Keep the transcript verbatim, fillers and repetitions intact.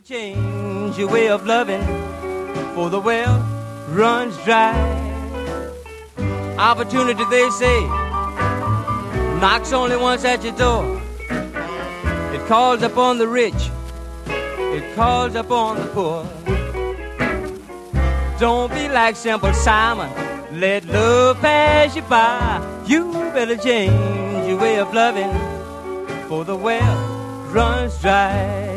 change your way of loving, for the well runs dry. Opportunity, they say, knocks only once at your door. It calls upon the rich, it calls upon the poor. Don't be like Simple Simon, let love pass you by. You better change your way of loving, for the well runs dry.